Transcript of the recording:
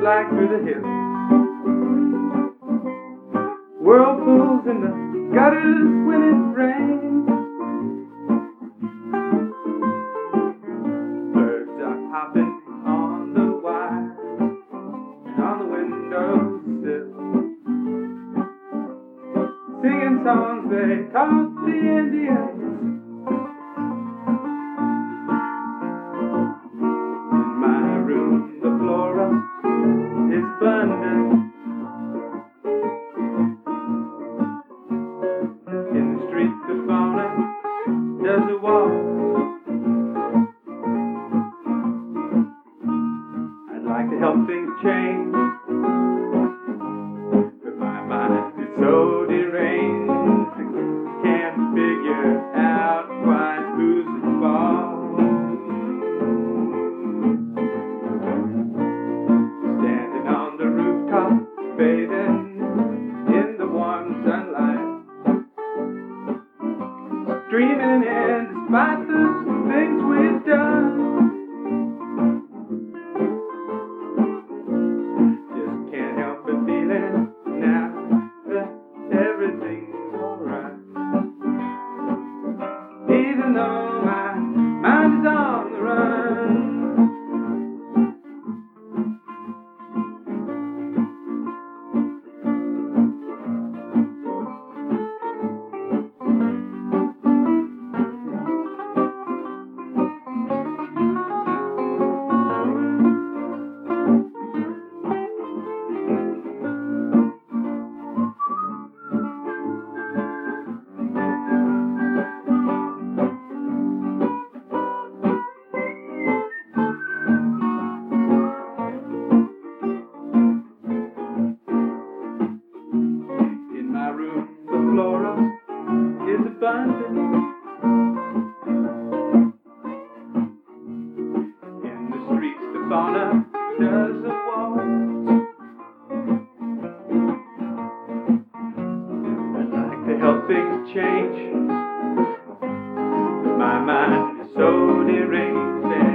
like through the hills. Whirlpools in the gutters when it rains. Birds are hopping on the wire and on the windowsill, singing songs they taught the Indians. In my room, the flora is abundant. In the streets, the fauna does the walk. I'd like to help things change, but my mind is so deranged. I can't figure out quite who's at fault. Standing on the rooftop, bathing in the warm sunlight, dreaming in despite the things we've done. Just can't help but feeling now that everything's alright, even though my mind is on the run. In my room, the flora is abundant. In the streets, the fauna does the walk. I'd like to help things change, but my mind is so deranged.